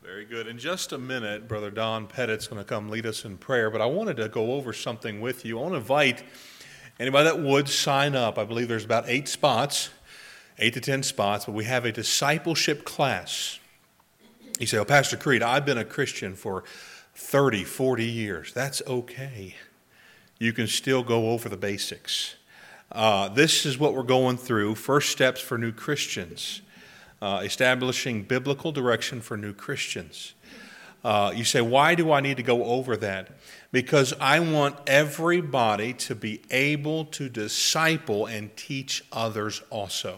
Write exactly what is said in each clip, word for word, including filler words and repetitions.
Very good. In just a minute, Brother Don Pettit's going to come lead us in prayer, but I wanted to go over something with you. I want to invite anybody that would sign up. I believe there's about eight spots, eight to ten spots, but we have a discipleship class. You say, oh, Pastor Creed, I've been a Christian for thirty, forty years. That's okay. You can still go over the basics. Uh, this is what we're going through, First Steps for New Christians. Uh, establishing biblical direction for new Christians. Uh, you say, why do I need to go over that? Because I want everybody to be able to disciple and teach others also.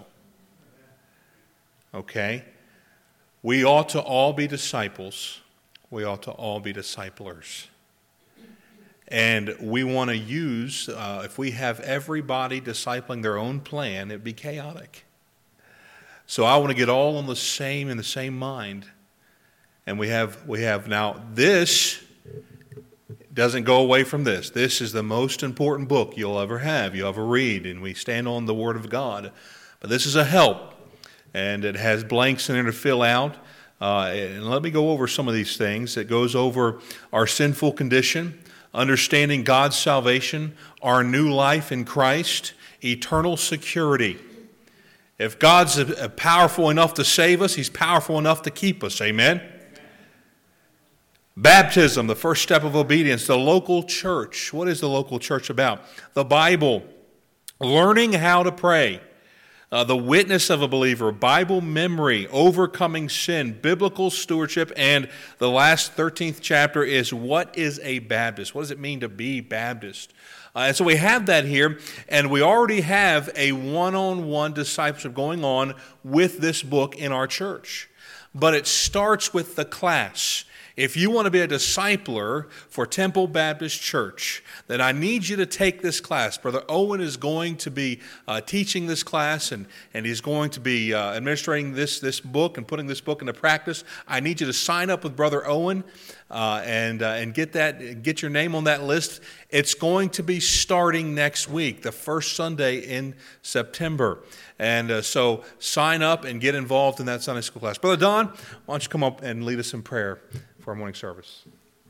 Okay? We ought to all be disciples. We ought to all be disciplers. And we want to use, uh, if we have everybody discipling their own plan, it'd be chaotic. So I want to get all on the same, in the same mind. And we have, we have now, this doesn't go away from this. This is the most important book you'll ever have. You'll ever read, and we stand on the Word of God. But this is a help, and it has blanks in it to fill out. Uh, and let me go over some of these things. It goes over our sinful condition, understanding God's salvation, our new life in Christ, eternal security. If God's powerful enough to save us, He's powerful enough to keep us. Amen? Amen? Baptism, the first step of obedience. The local church. What is the local church about? The Bible. Learning how to pray. Uh, the witness of a believer. Bible memory. Overcoming sin. Biblical stewardship. And the last thirteenth chapter is, what is a Baptist? What does it mean to be Baptist? Uh, and so we have that here, and we already have a one-on-one discipleship going on with this book in our church. But it starts with the class. If you want to be a discipler for Temple Baptist Church, then I need you to take this class. Brother Owen is going to be uh, teaching this class, and, and he's going to be uh, administrating this, this book and putting this book into practice. I need you to sign up with Brother Owen uh, and, uh, and get that, get your name on that list. It's going to be starting next week, the first Sunday in September. And uh, so sign up and get involved in that Sunday school class. Brother Don, why don't you come up and lead us in prayer for our morning service.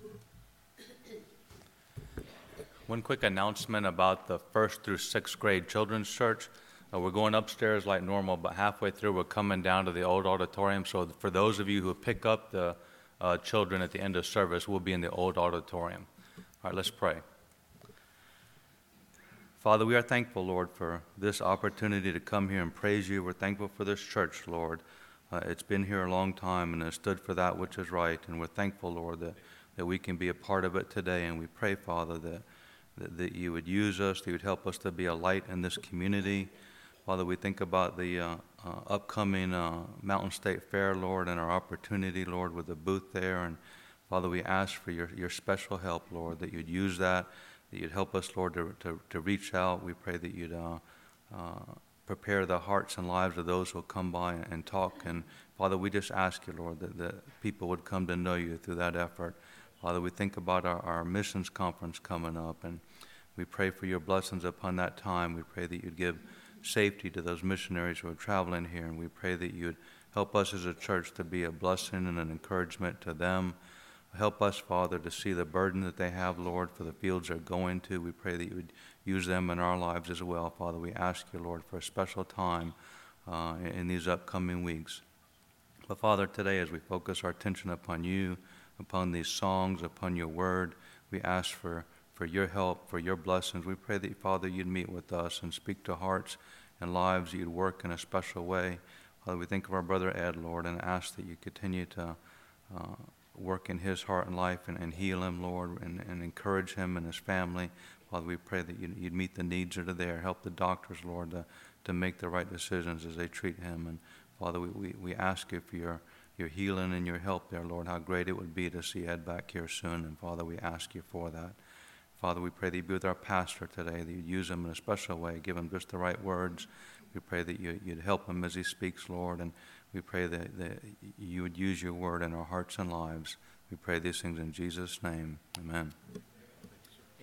One quick announcement about the first through sixth grade children's church. Uh, we're going upstairs like normal, but halfway through we're coming down to the old auditorium. So for those of you who pick up the uh, children at the end of service, we'll be in the old auditorium. All right, let's pray. Father, we are thankful, Lord, for this opportunity to come here and praise you. We're thankful for this church, Lord. Uh, it's been here a long time and has stood for that which is right. And we're thankful, Lord, that, that we can be a part of it today. And we pray, Father, that, that, that you would use us, that you would help us to be a light in this community. Father, we think about the uh, uh, upcoming uh, Mountain State Fair, Lord, and our opportunity, Lord, with the booth there. And Father, we ask for your, your special help, Lord, that you'd use that, that you'd help us, Lord, to, to, to reach out. We pray that you'd uh, uh, prepare the hearts and lives of those who will come by and talk. And Father, we just ask you, Lord, that, that people would come to know you through that effort. Father, we think about our, our missions conference coming up, and we pray for your blessings upon that time. We pray that you'd give safety to those missionaries who are traveling here, and we pray that you'd help us as a church to be a blessing and an encouragement to them. Help us, Father, to see the burden that they have, Lord, for the fields they're going to. We pray that you would use them in our lives as well. Father, we ask you, Lord, for a special time uh, in these upcoming weeks. But Father, today as we focus our attention upon you, upon these songs, upon your word, we ask for, for your help, for your blessings. We pray that, Father, you'd meet with us and speak to hearts and lives, that you'd work in a special way. Father, we think of our brother Ed, Lord, and ask that you continue to uh, work in his heart and life and, and heal him, Lord, and, and encourage him and his family. Father, we pray that you'd, you'd meet the needs that are there. Help the doctors, Lord, to, to make the right decisions as they treat him. And Father, we, we, we ask you for your, your healing and your help there, Lord, how great it would be to see Ed back here soon. And Father, we ask you for that. Father, we pray that you be with our pastor today, that you'd use him in a special way, give him just the right words. We pray that you, you'd help him as he speaks, Lord, and we pray that, that you would use your word in our hearts and lives. We pray these things in Jesus' name. Amen.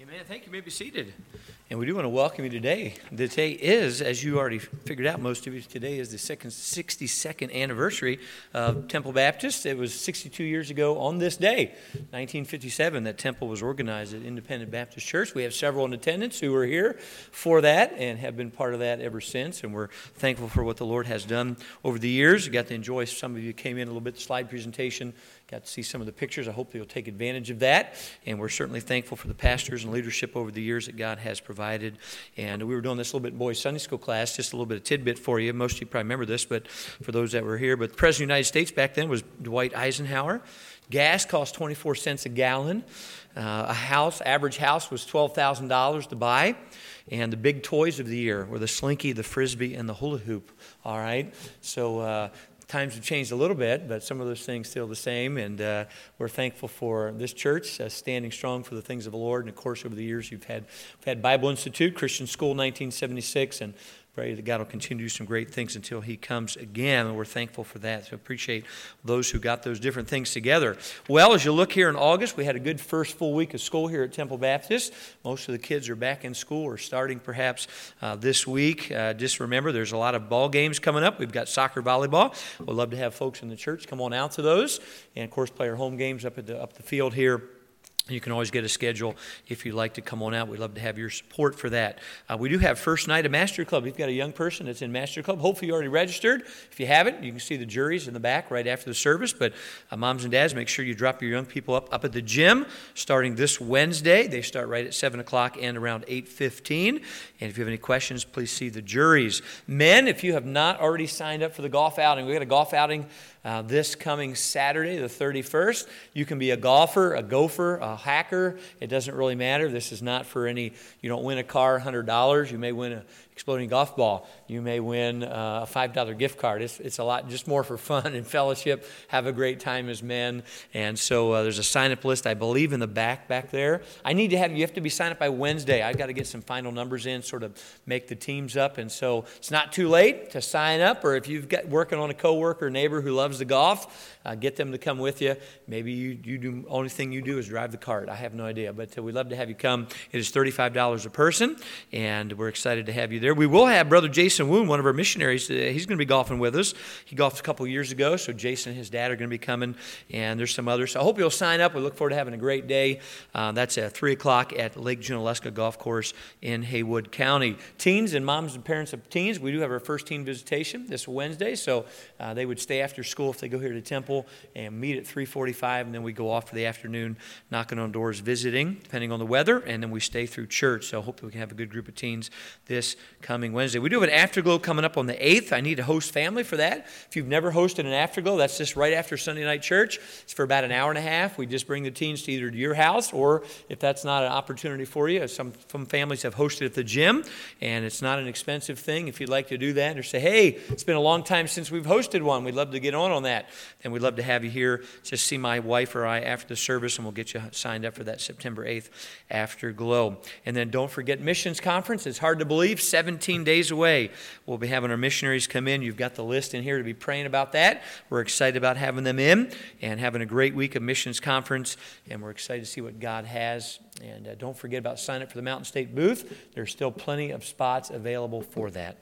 Amen. Thank you. you may be seated. And we do want to welcome you today. Today is, as you already figured out, most of you, today is the second, sixty-second anniversary of Temple Baptist. It was sixty-two years ago on this day, nineteen fifty-seven, that Temple was organized as Independent Baptist Church. We have several in attendance who are here for that and have been part of that ever since. And we're thankful for what the Lord has done over the years. You got to enjoy, some of you came in a little bit, the slide presentation, got to see some of the pictures. I hope you'll take advantage of that. And we're certainly thankful for the pastors and leadership over the years that God has provided. And we were doing this a little bit in boys' Sunday school class, just a little bit of tidbit for you. Most of you probably remember this, but for those that were here. But the President of the United States back then was Dwight Eisenhower. Gas cost twenty-four cents a gallon. Uh, a house, average house, was twelve thousand dollars to buy. And the big toys of the year were the Slinky, the Frisbee, and the hula hoop. All right? So uh, times have changed a little bit, but some of those things still the same. And uh, we're thankful for this church uh, standing strong for the things of the Lord. And, of course, over the years, you've had, we've had Bible Institute, Christian School, nineteen seventy-six, and pray that God will continue to do some great things until He comes again, and we're thankful for that. So appreciate those who got those different things together. Well, as you look here in August, we had a good first full week of school here at Temple Baptist. Most of the kids are back in school or starting perhaps uh, this week. Uh, just remember, there's a lot of ball games coming up. We've got soccer, volleyball. We'd love to have folks in the church come on out to those, and of course play our home games up at the up the field here. You can always get a schedule if you'd like to come on out. We'd love to have your support for that. Uh, we do have first night of Master Club. We've got a young person that's in Master Club. Hopefully you already registered. If you haven't, you can see the juries in the back right after the service. But uh, moms and dads, make sure you drop your young people up, up at the gym starting this Wednesday. They start right at seven o'clock and around eight fifteen. And if you have any questions, please see the juries. Men, if you have not already signed up for the golf outing, we've got a golf outing Uh, this coming Saturday, the thirty-first. You can be a golfer, a gopher, a hacker. It doesn't really matter. This is not for any, you don't win a car, one hundred dollars. You may win a exploding golf ball. You may win uh, a five dollar gift card. It's, it's a lot, just more for fun and fellowship. Have a great time as men. And so uh, there's a sign-up list, I believe, in the back back there. I need to have, you have to be signed up by Wednesday. I've got to get some final numbers in, sort of make the teams up. And so it's not too late to sign up, or if you've got working on a coworker, neighbor who loves the golf, uh, get them to come with you. Maybe you, you do, only thing you do is drive the cart. I have no idea, but uh, we'd love to have you come. It is thirty-five dollars a person, and we're excited to have you there. We will have Brother Jason Woon, one of our missionaries. Uh, he's going to be golfing with us. He golfed a couple years ago, so Jason and his dad are going to be coming, and there's some others. So I hope you'll sign up. We look forward to having a great day. Uh, that's at three o'clock at Lake Junaluska Golf Course in Haywood County. Teens and moms and parents of teens, we do have our first teen visitation this Wednesday, so uh, they would stay after school if they go here to Temple and meet at three forty-five, and then we go off for the afternoon knocking on doors, visiting, depending on the weather, and then we stay through church. So hopefully we can have a good group of teens this coming Wednesday. We do have an afterglow coming up on the eighth. I need a host family for that. If you've never hosted an afterglow, that's just right after Sunday night church. It's for about an hour and a half. We just bring the teens to either to your house, or if that's not an opportunity for you, some, some families have hosted at the gym, and it's not an expensive thing. If you'd like to do that, or say, hey, it's been a long time since we've hosted one, we'd love to get on on that, and we'd love to have you here. Just see my wife or I after the service, and we'll get you signed up for that September eighth Afterglow. And then don't forget Missions Conference. It's hard to believe, seventeen days away. We'll be having our missionaries come in. You've got the list in here to be praying about that. We're excited about having them in and having a great week of Missions Conference, and we're excited to see what God has. And uh, don't forget about signing up for the Mountain State booth. There's still plenty of spots available for that.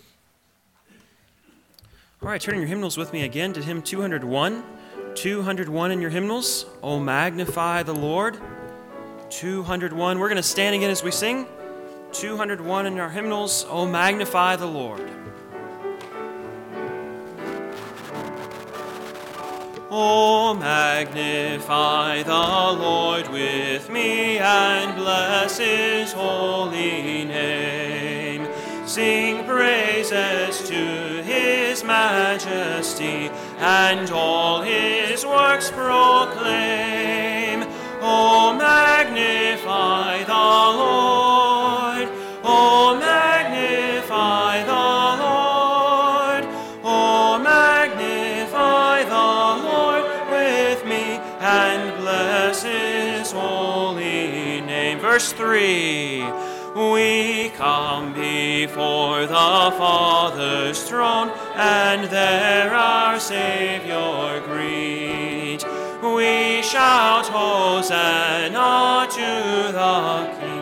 All right, turning your hymnals with me again to hymn two hundred one. two hundred one in your hymnals. Oh, magnify the Lord. two hundred one. We're going to stand again as we sing. two hundred one in our hymnals. Oh, magnify the Lord. Oh, magnify the Lord with me and bless His holy name. Sing praises to His majesty and all His works proclaim. Oh, magnify the Lord. Oh, magnify the Lord. Oh, magnify the Lord with me and bless His holy name. Verse three. We come before the Father's throne, and there our Savior greet. We shout Hosanna to the King.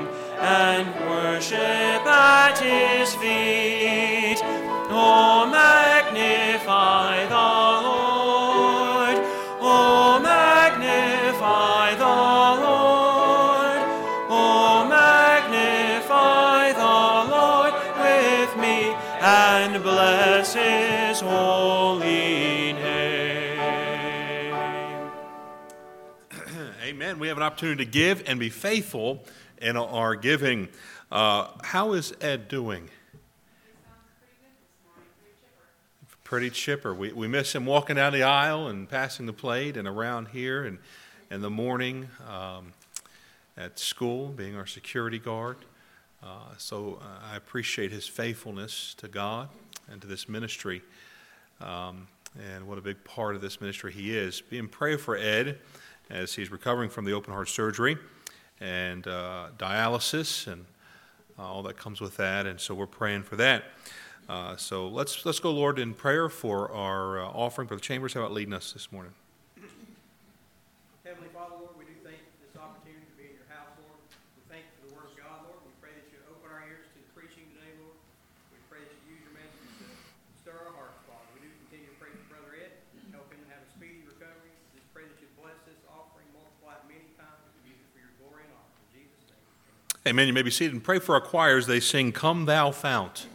and worship at his feet. Oh, magnify the Lord. Oh, magnify the Lord. Oh, magnify the Lord with me, and bless his holy name. Amen. We have an opportunity to give and be faithful in our giving. Uh, how is Ed doing? Pretty chipper. We we miss him walking down the aisle and passing the plate and around here and in the morning um, at school, being our security guard. Uh, so uh, I appreciate his faithfulness to God and to this ministry. Um, and what a big part of this ministry he is. Be in prayer for Ed as he's recovering from the open heart surgery and uh, dialysis and uh, all that comes with that. And so we're praying for that. Uh, so let's let's go, Lord, in prayer for our uh, offering. Brother Chambers, how about leading us this morning? Heavenly Father, Lord, we do thank you for this opportunity to be in your house, Lord. We thank you for the word of God, Lord. We pray that you open our ears to the preaching today, Lord. We pray that you use your message to stir our hearts, Father. We do continue to pray for Brother Ed, help him to have a speedy recovery. Just pray that you bless this offering, multiply it many times, and use it for your glory and honor. In Jesus' name. Amen. You may be seated and pray for our choirs. They sing, "Come Thou Fount."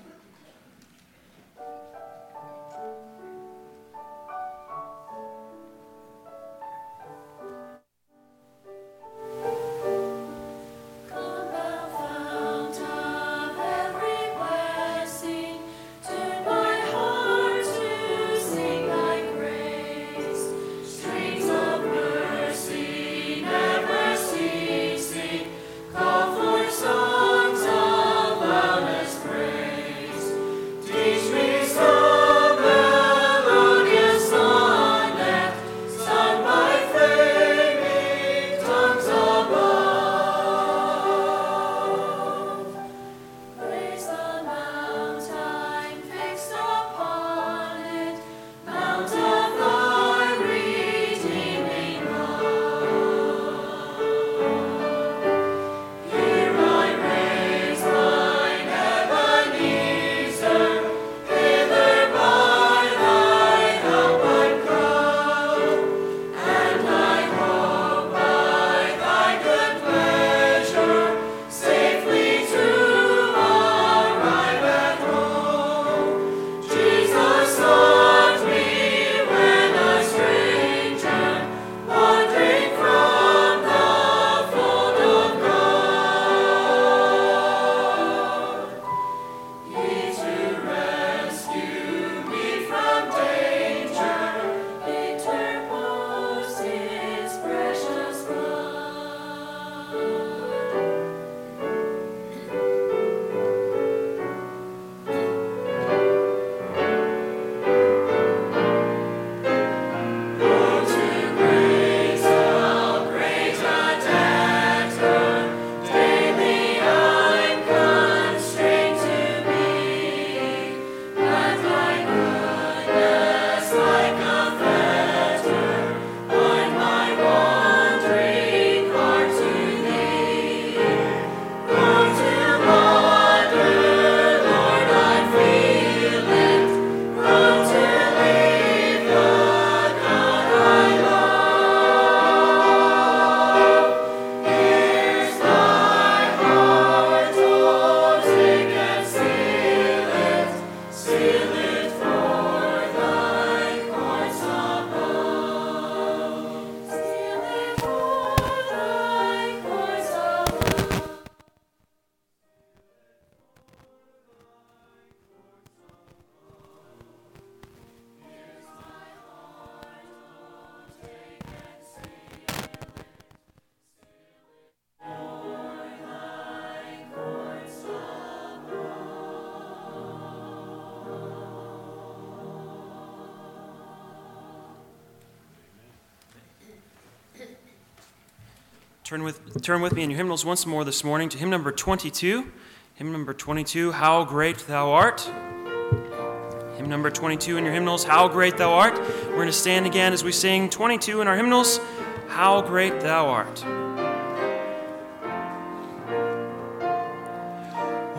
Turn with, turn with me in your hymnals once more this morning to hymn number twenty-two. Hymn number twenty-two, How Great Thou Art. Hymn number twenty-two in your hymnals, How Great Thou Art. We're going to stand again as we sing twenty-two in our hymnals, How Great Thou Art.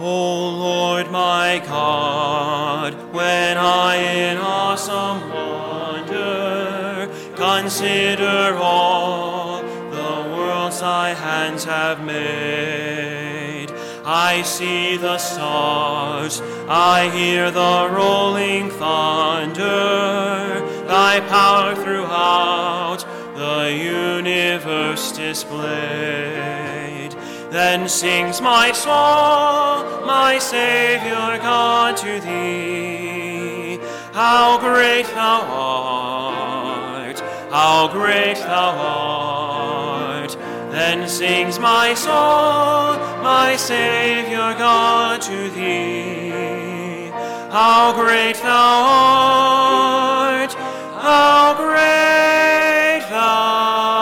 O Lord my God, when I in awesome wonder consider all the worlds thy hands have made, I see the stars, I hear the rolling thunder, thy power throughout the universe displayed. Then sings my soul, my Savior God, to thee. How great thou art, how great thou art. Then sings my soul, my Savior God, to thee. How great thou art, how great thou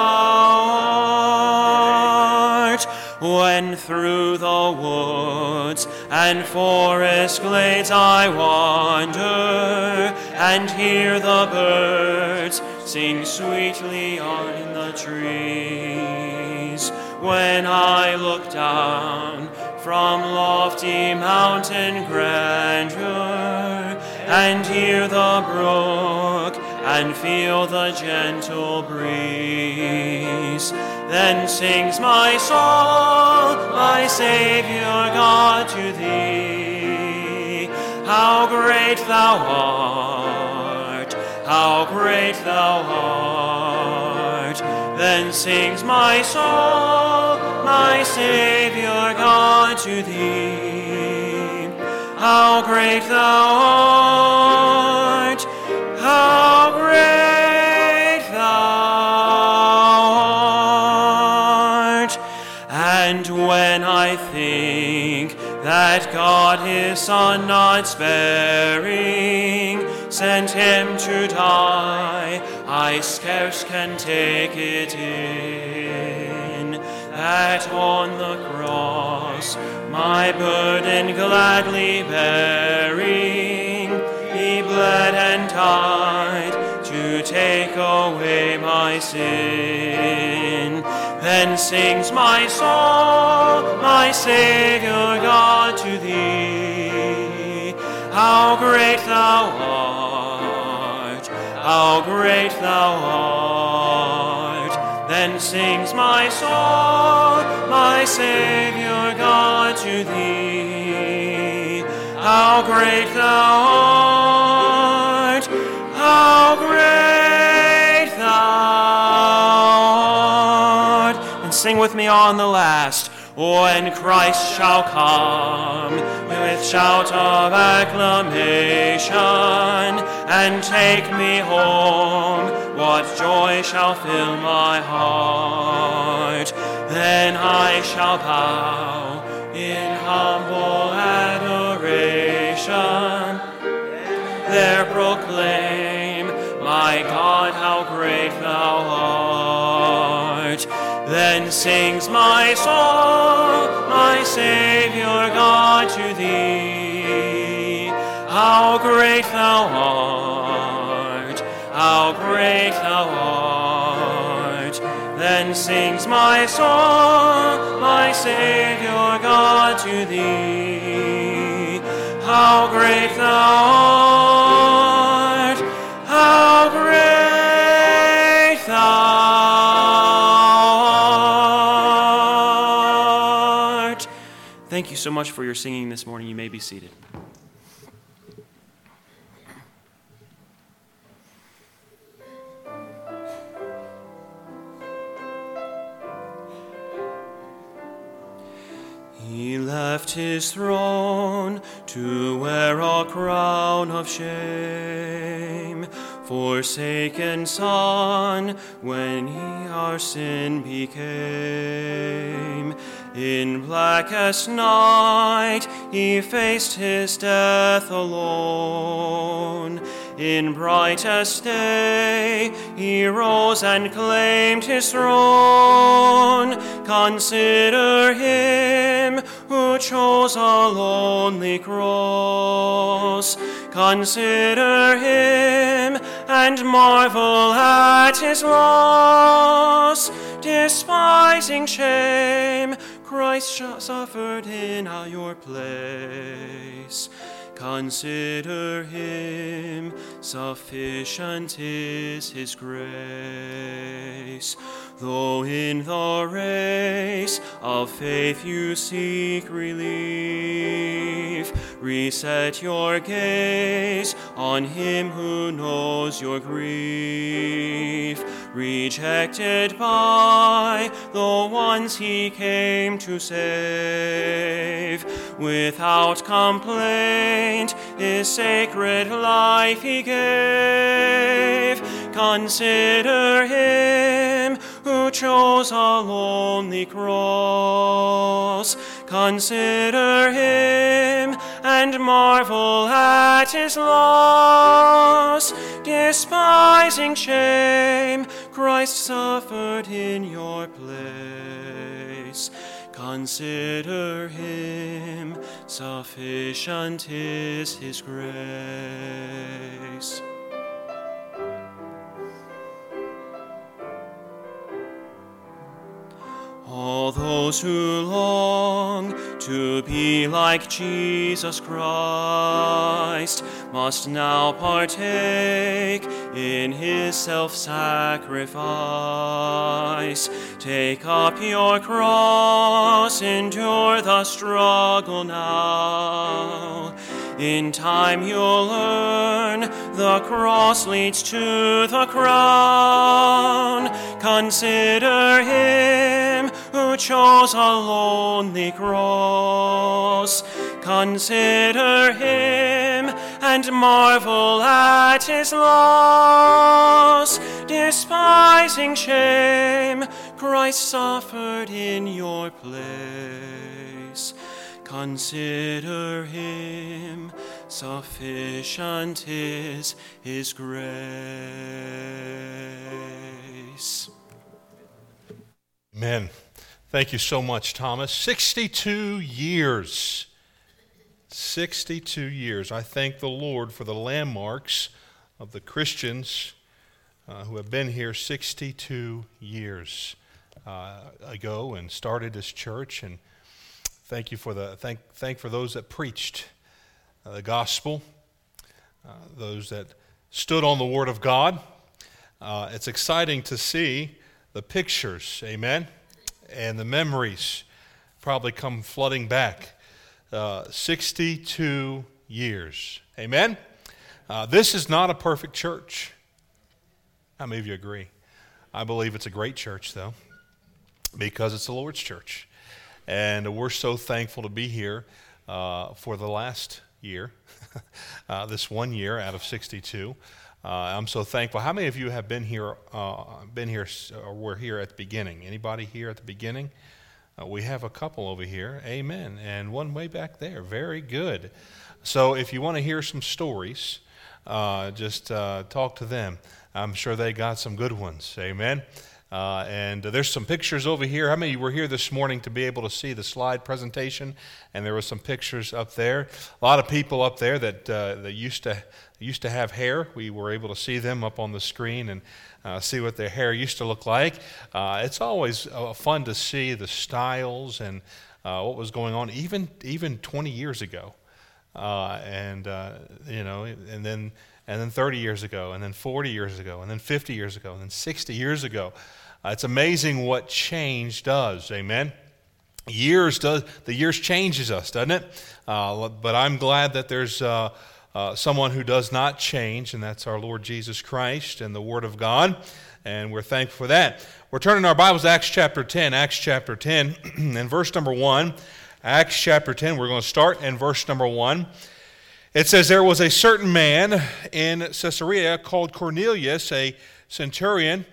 art. When through the woods and forest glades I wander, and hear the birds sing sweetly on the trees, when I look down from lofty mountain grandeur, and hear the brook and feel the gentle breeze, then sings my soul, my Savior God, to thee. How great thou art, how great thou art. Then sings my soul, my Savior God, to thee. How great thou art, how great thou art. And when I think that God his Son not sparing sent him to die, I scarce can take it in, that on the cross, my burden gladly bearing, he bled and died to take away my sin. Then sings my soul, my Savior God, to thee. How great thou art, how great thou art. Then sings my soul, my Savior God, to thee. How great thou art, how great thou art. And sing with me on the last. When Christ shall come with shout of acclamation and take me home, what joy shall fill my heart. Then I shall bow in humble adoration, there proclaim, my God, how great thou art. Then sings my soul, my Savior God, to thee. How great thou art, how great thou art. Then sings my soul, my Savior God, to thee. How great thou art, how great thou art. Thank you so much for your singing this morning. You may be seated. He left his throne to wear a crown of shame, forsaken Son, when he our sin became. In blackest night he faced his death alone. In brightest day he rose and claimed his throne. Consider him who chose a lonely cross. Consider him and marvel at his loss. Despising shame, Christ suffered in your place. Consider him, sufficient is his grace. Though in the race of faith you seek relief, reset your gaze on him who knows your grief. Rejected by the ones he came to save, without complaint his sacred life he gave. Consider him who chose a lonely cross. Consider him and marvel at his loss. Despising shame, Christ suffered in your place. Consider him, sufficient is his grace. All those who long to be like Jesus Christ must now partake in his self-sacrifice. Take up your cross, endure the struggle now. In time you'll learn the cross leads to the crown. Consider him who chose a lonely cross. Consider him and marvel at his loss. Despising shame, Christ suffered in your place. Consider him, sufficient is his grace. Amen. Thank you so much, Thomas. sixty-two years. sixty-two years. I thank the Lord for the landmarks of the Christians uh, who have been here sixty-two years uh, ago and started this church. And thank you for the thank thank for those that preached uh, the gospel, uh, those that stood on the Word of God. Uh, it's exciting to see the pictures, amen, and the memories probably come flooding back. Uh, sixty-two years, amen. Uh, this is not a perfect church. How many of you agree? I believe it's a great church, though, because it's the Lord's church. And we're so thankful to be here uh, for the last year, uh, this one year out of sixty-two. Uh, I'm so thankful. How many of you have been here, uh, been here, or were here at the beginning? Anybody here at the beginning? Uh, we have a couple over here, amen, and one way back there. Very good. So if you want to hear some stories, uh, just uh, talk to them. I'm sure they got some good ones, amen. Uh, and there's some pictures over here. How many were here this morning to be able to see the slide presentation? And there were some pictures up there. A lot of people up there that uh, that used to used to have hair. We were able to see them up on the screen and uh, see what their hair used to look like. Uh, it's always uh, fun to see the styles and uh, what was going on, even even twenty years ago, uh, and uh, you know, and then and then thirty years ago, and then forty years ago, and then fifty years ago, and then sixty years ago. Uh, it's amazing what change does, amen. Years does the years changes us, doesn't it? Uh, but I'm glad that there's uh, uh, someone who does not change, and that's our Lord Jesus Christ and the Word of God, and we're thankful for that. We're turning our Bibles to Acts chapter ten, Acts chapter ten, and verse number one. Acts chapter ten. We're going to start in verse number one. It says, "There was a certain man in Caesarea called Cornelius, a centurion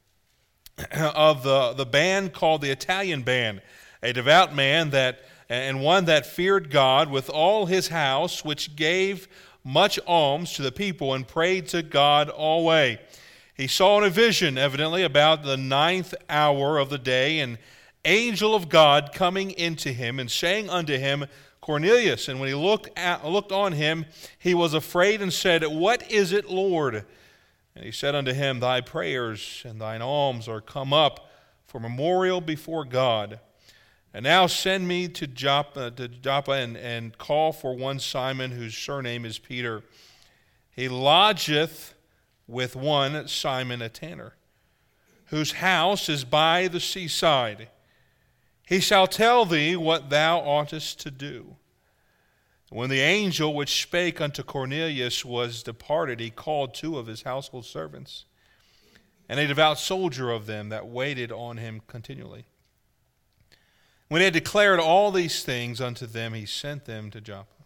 of the, the band called the Italian band, a devout man that and one that feared God with all his house, which gave much alms to the people and prayed to God always. He saw in a vision, evidently, about the ninth hour of the day, an angel of God coming into him and saying unto him, Cornelius. And when he looked at, looked on him, he was afraid and said, What is it, Lord? And he said unto him, Thy prayers and thine alms are come up for memorial before God. And now send me to Joppa, to Joppa and, and call for one Simon, whose surname is Peter. He lodgeth with one Simon a tanner, whose house is by the seaside. He shall tell thee what thou oughtest to do. When the angel which spake unto Cornelius was departed, he called two of his household servants, and a devout soldier of them that waited on him continually. When he had declared all these things unto them, he sent them to Joppa.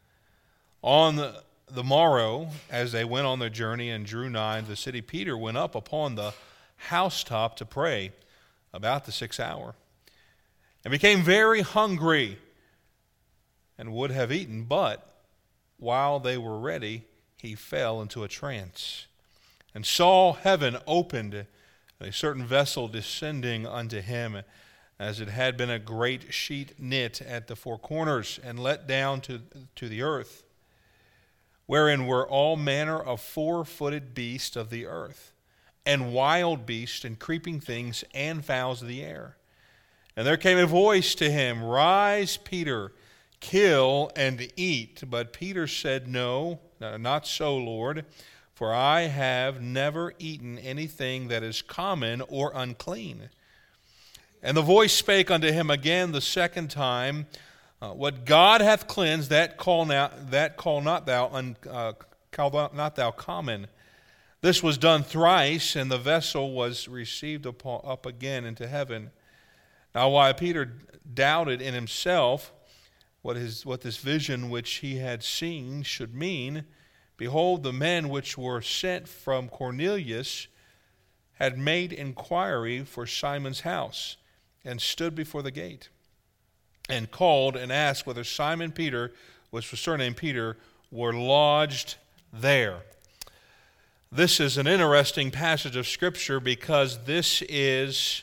On the, the morrow, as they went on their journey and drew nigh to the city, Peter went up upon the housetop to pray about the sixth hour, and became very hungry, and would have eaten, but while they were ready, he fell into a trance, and saw heaven opened, and a certain vessel descending unto him, as it had been a great sheet knit at the four corners, and let down to, to the earth, wherein were all manner of four-footed beasts of the earth, and wild beasts, and creeping things, and fowls of the air. And there came a voice to him, Rise, Peter, kill and eat. But Peter said, No, not so, Lord, for I have never eaten anything that is common or unclean. And the voice spake unto him again the second time, uh, What God hath cleansed, that call not, that call not thou un, uh, call not thou common. This was done thrice, and the vessel was received upon, up again into heaven. Now while Peter doubted in himself what his what this vision which he had seen should mean, behold, the men which were sent from Cornelius had made inquiry for Simon's house, and stood before the gate, and called and asked whether Simon Peter, which was surnamed Peter, were lodged there. This is an interesting passage of Scripture, because this is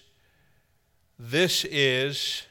this is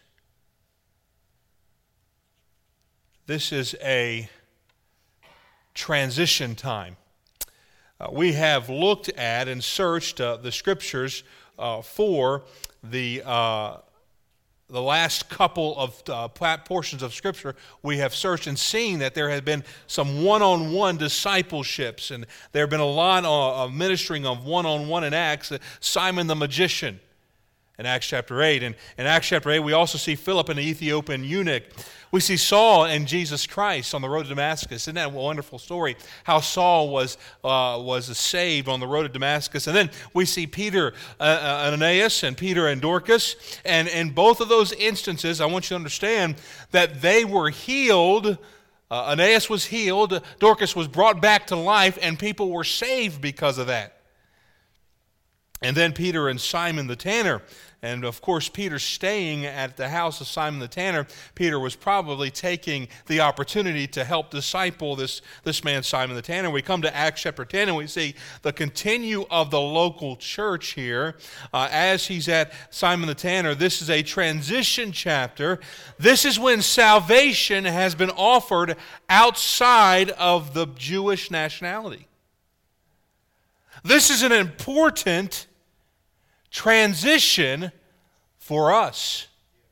This is a transition time. Uh, we have looked at and searched uh, the Scriptures uh, for the uh, the last couple of uh, portions of Scripture. We have searched and seen that there have been some one-on-one discipleships, and there have been a lot of ministering of one-on-one in Acts. Uh, Simon the magician in Acts chapter eight. And in Acts chapter eight, we also see Philip and the Ethiopian eunuch. We see Saul and Jesus Christ on the road to Damascus. Isn't that a wonderful story? How Saul was uh, was saved on the road to Damascus. And then we see Peter, uh, uh, Ananias, and Peter and Dorcas. And in both of those instances, I want you to understand that they were healed. Uh, Ananias was healed. Dorcas was brought back to life, and people were saved because of that. And then Peter and Simon the tanner. And of course, Peter staying at the house of Simon the tanner, Peter was probably taking the opportunity to help disciple this, this man, Simon the tanner. We come to Acts chapter ten, and we see the continue of the local church here. Uh, as he's at Simon the tanner, this is a transition chapter. This is when salvation has been offered outside of the Jewish nationality. This is an important transition for us.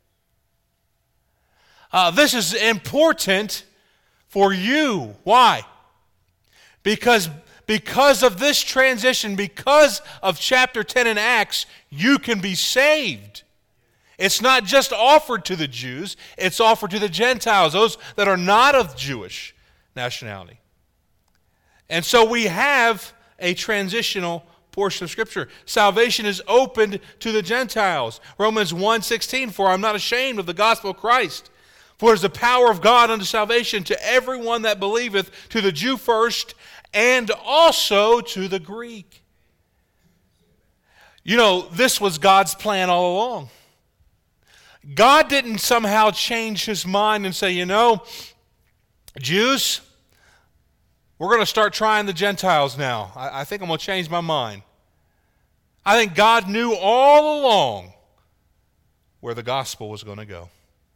Uh, this is important for you. Why? Because, because of this transition, because of chapter ten in Acts, you can be saved. It's not just offered to the Jews, it's offered to the Gentiles, those that are not of Jewish nationality. And so we have a transitional portion of Scripture. Salvation is opened to the Gentiles. Romans one sixteen, for I'm not ashamed of the gospel of Christ, for it is the power of God unto salvation to everyone that believeth, to the Jew first, and also to the Greek. You know, this was God's plan all along. God didn't somehow change his mind and say, you know, Jews, we're going to start trying the Gentiles now. I, I think I'm going to change my mind. I think God knew all along where the gospel was going to go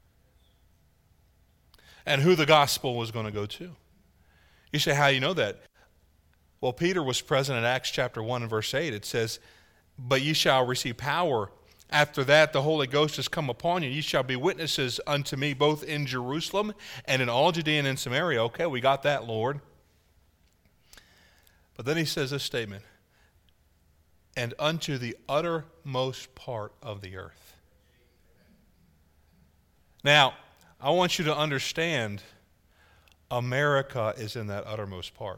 and who the gospel was going to go to. You say, how do you know that? Well, Peter was present in Acts chapter one and verse eight. It says, but ye shall receive power After that, the Holy Ghost has come upon you. Ye shall be witnesses unto me both in Jerusalem and in all Judea and in Samaria. Okay, we got that, Lord. But then he says this statement, and unto the uttermost part of the earth. Now, I want you to understand, America is in that uttermost part.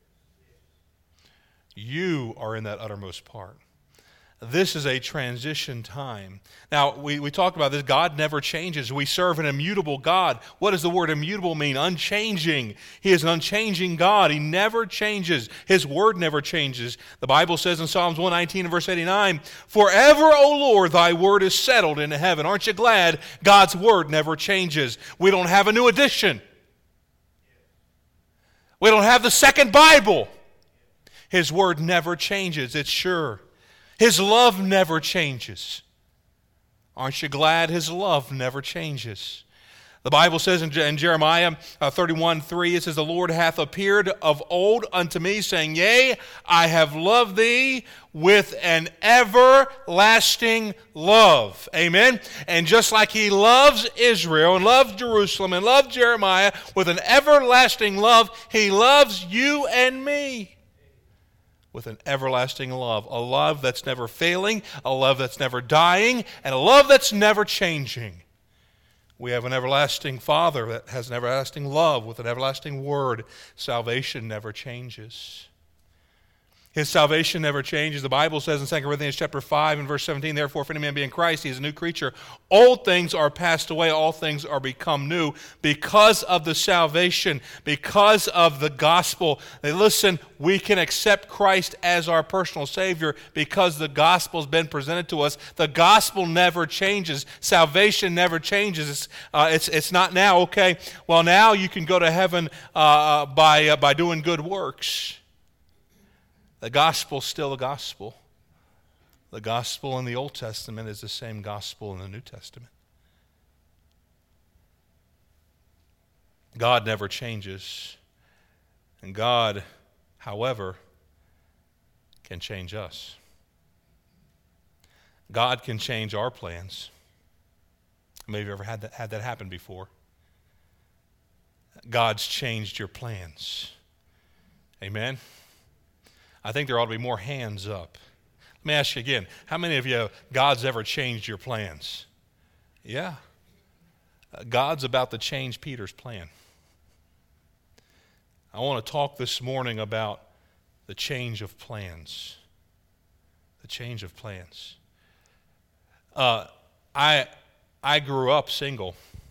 You are in that uttermost part. This is a transition time. Now, we, we talked about this. God never changes. We serve an immutable God. What does the word immutable mean? Unchanging. He is an unchanging God. He never changes. His word never changes. The Bible says in Psalms one nineteen and verse eighty-nine, forever, O Lord, thy word is settled in heaven. Aren't you glad God's word never changes? We don't have a new edition. We don't have the second Bible. His word never changes. It's sure. His love never changes. Aren't you glad his love never changes? The Bible says in, in Jeremiah uh, thirty-one three, it says, the Lord hath appeared of old unto me, saying, yea, I have loved thee with an everlasting love. Amen? And just like he loves Israel and loved Jerusalem and loved Jeremiah with an everlasting love, he loves you and me with an everlasting love, a love that's never failing, a love that's never dying, and a love that's never changing. We have an everlasting Father that has an everlasting love with an everlasting word. Salvation never changes. His salvation never changes. The Bible says in Second Corinthians chapter five and verse seventeen, therefore, if any man be in Christ, he is a new creature. Old things are passed away, all things are become new because of the salvation, because of the gospel. They listen, we can accept Christ as our personal Savior because the gospel has been presented to us. The gospel never changes. Salvation never changes. It's, uh, it's, it's not now, okay, well, now you can go to heaven uh, by, uh, by doing good works. The gospel is still the gospel. The gospel in the Old Testament is the same gospel in the New Testament. God never changes. And God, however, can change us. God can change our plans. Maybe you've ever had that, had that happen before. God's changed your plans. Amen? I think there ought to be more hands up. Let me ask you again, how many of you, God's ever changed your plans? Yeah. Uh, God's about to change Peter's plan. I want to talk this morning about the change of plans. The change of plans. Uh, I, I grew up single.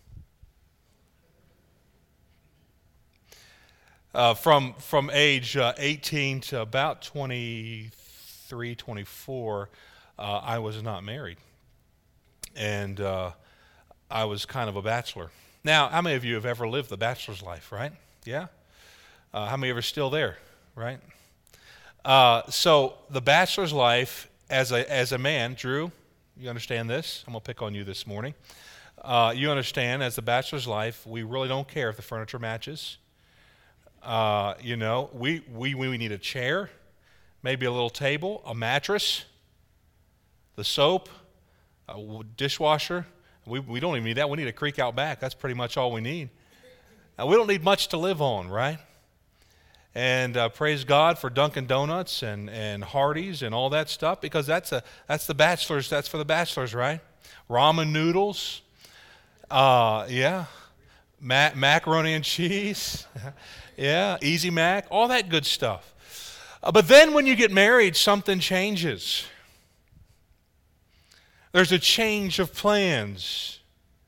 Uh, from from age uh, eighteen to about twenty-three, twenty-four, uh, I was not married. And uh, I was kind of a bachelor. Now, how many of you have ever lived the bachelor's life, right? Yeah? Uh, how many of you are still there, right? Uh, so the bachelor's life, as a, as a man, Drew, you understand this? I'm going to pick on you this morning. Uh, you understand, as the bachelor's life, we really don't care if the furniture matches. Uh, you know, we, we, we need a chair, maybe a little table, a mattress, the soap, a dishwasher. We, we don't even need that. We need a creek out back. That's pretty much all we need. Now, we don't need much to live on, right? And uh, praise God for Dunkin' Donuts and, and Hardee's and all that stuff, because that's a that's the bachelors. That's for the bachelors, right? Ramen noodles, uh, yeah, Ma- macaroni and cheese. Yeah, Easy Mac, all that good stuff. Uh, but then when you get married, something changes. There's a change of plans.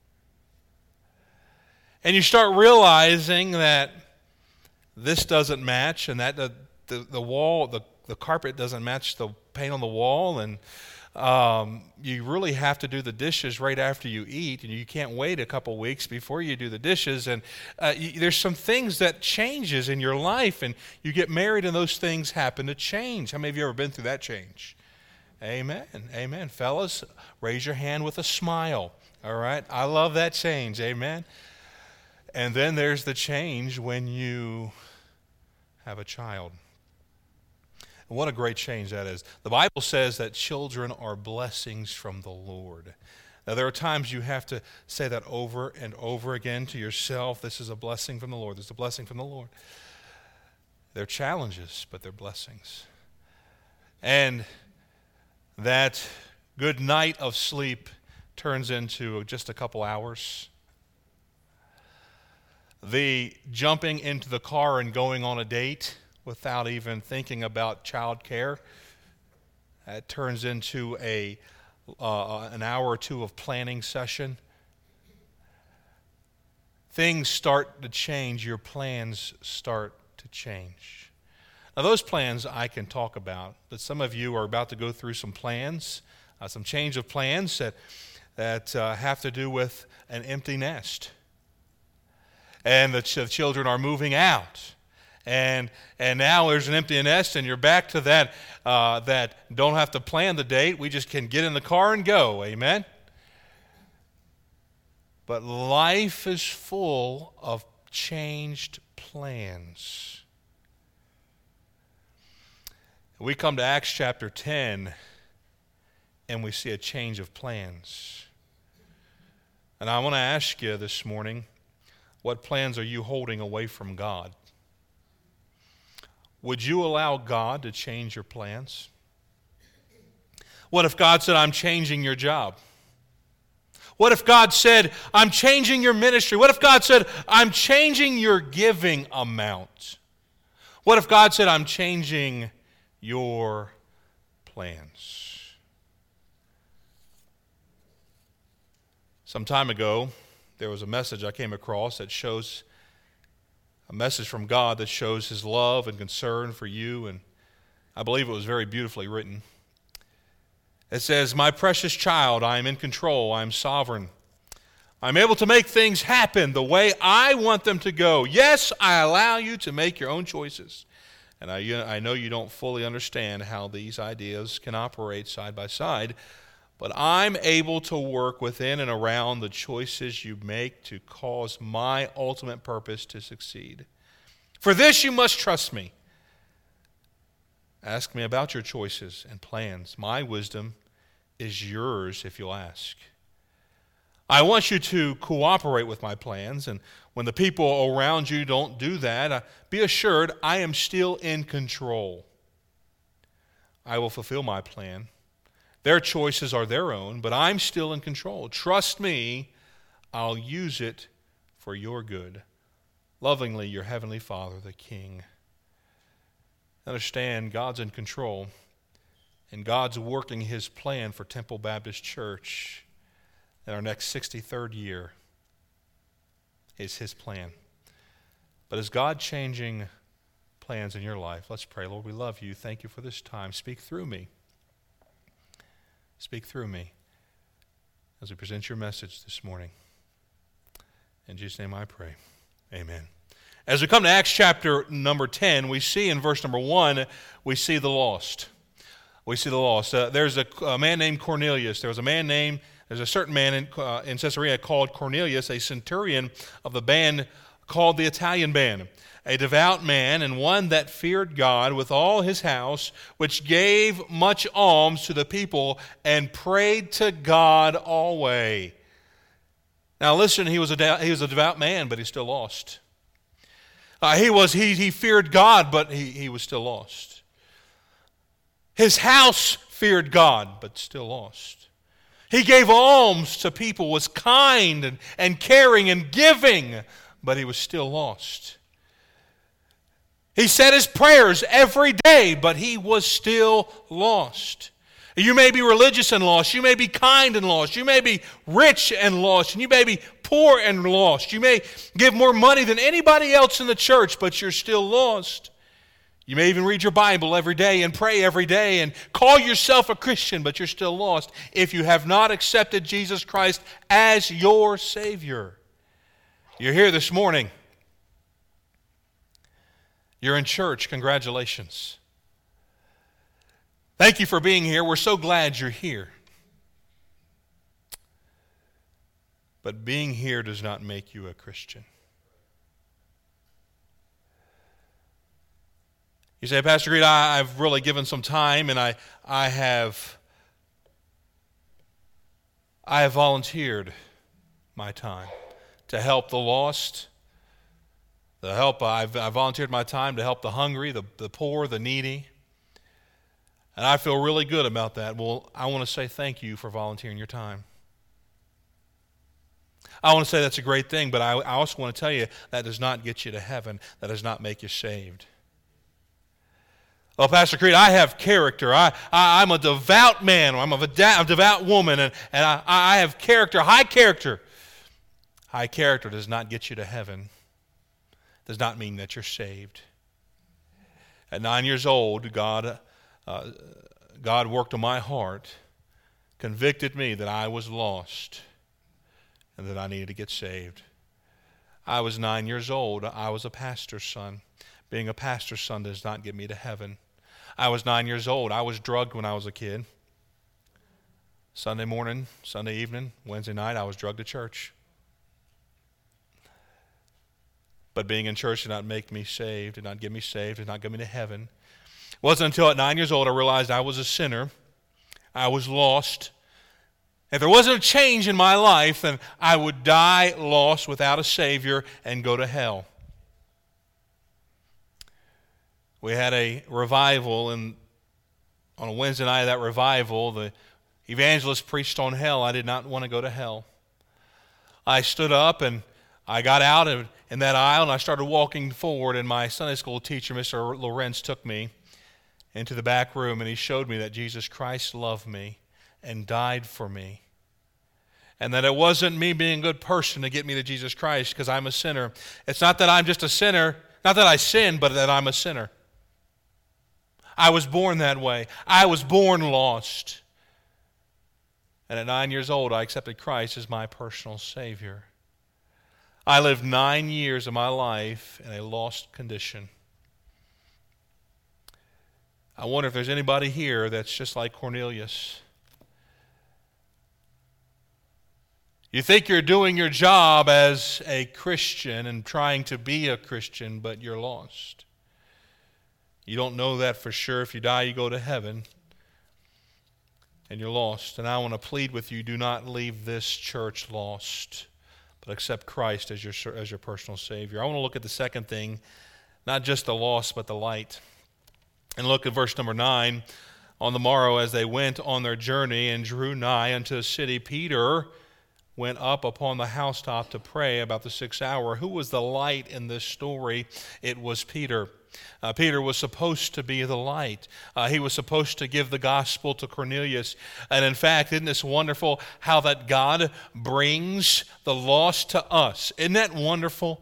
And you start realizing that this doesn't match, and that the, the, the wall, the, the carpet doesn't match the paint on the wall, and Um, you really have to do the dishes right after you eat, and you can't wait a couple weeks before you do the dishes. And uh, you, there's some things that changes in your life, and you get married, and those things happen to change. How many of you ever been through that change? Amen. Amen. Fellas, raise your hand with a smile. All right? I love that change. Amen. And then there's the change when you have a child. And what a great change that is. The Bible says that children are blessings from the Lord. Now, there are times you have to say that over and over again to yourself. This is a blessing from the Lord. This is a blessing from the Lord. They're challenges, but they're blessings. And that good night of sleep turns into just a couple hours. The jumping into the car and going on a date without even thinking about child care, that turns into a uh, an hour or two of planning session. Things start to change. Your plans start to change. Now, those plans I can talk about, but some of you are about to go through some plans, uh, some change of plans that, that uh, have to do with an empty nest. And the, ch- the children are moving out. And and now there's an empty nest, and you're back to that, uh, that don't have to plan the date. We just can get in the car and go. Amen? But life is full of changed plans. We come to Acts chapter ten, and we see a change of plans. And I want to ask you this morning, what plans are you holding away from God? Would you allow God to change your plans? What if God said, I'm changing your job? What if God said, I'm changing your ministry? What if God said, I'm changing your giving amount? What if God said, I'm changing your plans? Some time ago, there was a message I came across that shows a message from God that shows His love and concern for you, and I believe it was very beautifully written. It says, my precious child, I am in control, I am sovereign. I'm able to make things happen the way I want them to go. Yes, I allow you to make your own choices. And I, I know you don't fully understand how these ideas can operate side by side, but I'm able to work within and around the choices you make to cause my ultimate purpose to succeed. For this you must trust me. Ask me about your choices and plans. My wisdom is yours if you'll ask. I want you to cooperate with my plans, and when the people around you don't do that, be assured I am still in control. I will fulfill my plan. Their choices are their own, but I'm still in control. Trust me, I'll use it for your good. Lovingly, your Heavenly Father, the King. Understand, God's in control, and God's working His plan for Temple Baptist Church in our next sixty-third year is His plan. But is God changing plans in your life? Let's pray. Lord, we love you. Thank you for this time. Speak through me. Speak through me as we present your message this morning. In Jesus' name I pray. Amen. As we come to Acts chapter number ten, we see in verse number one, we see the lost. We see the lost. Uh, there's a, a man named Cornelius. There was a man named, there's a certain man in, uh, in Caesarea called Cornelius, a centurion of the band called the Italian band. A devout man, and one that feared God with all his house, which gave much alms to the people, and prayed to God always. Now listen, he was a, he was a devout man, but he's still lost. Uh, he was he he feared God, but he, he was still lost. His house feared God, but still lost. He gave alms to people, was kind and, and caring and giving, but he was still lost. He said his prayers every day, but he was still lost. You may be religious and lost. You may be kind and lost. You may be rich and lost. And you may be poor and lost. You may give more money than anybody else in the church, but you're still lost. You may even read your Bible every day and pray every day and call yourself a Christian, but you're still lost if you have not accepted Jesus Christ as your Savior. You're here this morning. You're in church. Congratulations. Thank you for being here. We're so glad you're here. But being here does not make you a Christian. You say, Pastor Greed, I, I've really given some time, and I, I have, I have volunteered my time to help the lost, the help. I've, I've volunteered my time to help the hungry, the, the poor, the needy, and I feel really good about that. Well, I want to say thank you for volunteering your time. I want to say that's a great thing, but I, I also want to tell you that does not get you to heaven. That does not make you saved. Well, Pastor Creed, I have character. I, I, I'm a devout man. I'm a, a devout woman, and, and I, I have character, high character. High character does not get you to heaven. Does not mean that you're saved. At nine years old, God, uh, God worked on my heart, convicted me that I was lost and that I needed to get saved. I was nine years old. I was a pastor's son. Being a pastor's son does not get me to heaven. I was nine years old. I was drugged when I was a kid. Sunday morning, Sunday evening, Wednesday night, I was drugged to church. But being in church did not make me saved, did not get me saved, did not get me to heaven. It wasn't until at nine years old I realized I was a sinner. I was lost. If there wasn't a change in my life, then I would die lost without a Savior and go to hell. We had a revival, and on a Wednesday night of that revival, the evangelist preached on hell. I did not want to go to hell. I stood up and I got out of, in that aisle and I started walking forward, and my Sunday school teacher, Mister Lorenz, took me into the back room and he showed me that Jesus Christ loved me and died for me. And that it wasn't me being a good person to get me to Jesus Christ, because I'm a sinner. It's not that I'm just a sinner, not that I sin, but that I'm a sinner. I was born that way. I was born lost. And at nine years old, I accepted Christ as my personal Savior. I lived nine years of my life in a lost condition. I wonder if there's anybody here that's just like Cornelius. You think you're doing your job as a Christian and trying to be a Christian, but you're lost. You don't know that for sure. If you die, you go to heaven, and you're lost. And I want to plead with you, do not leave this church lost, but accept Christ as your, as your personal Savior. I want to look at the second thing, not just the lost, but the light. And look at verse number nine. On the morrow, as they went on their journey and drew nigh unto a city, Peter went up upon the housetop to pray about the sixth hour. Who was the light in this story? It was Peter. Uh, Peter was supposed to be the light. Uh, he was supposed to give the gospel to Cornelius. And in fact, isn't this wonderful how that God brings the lost to us? Isn't that wonderful?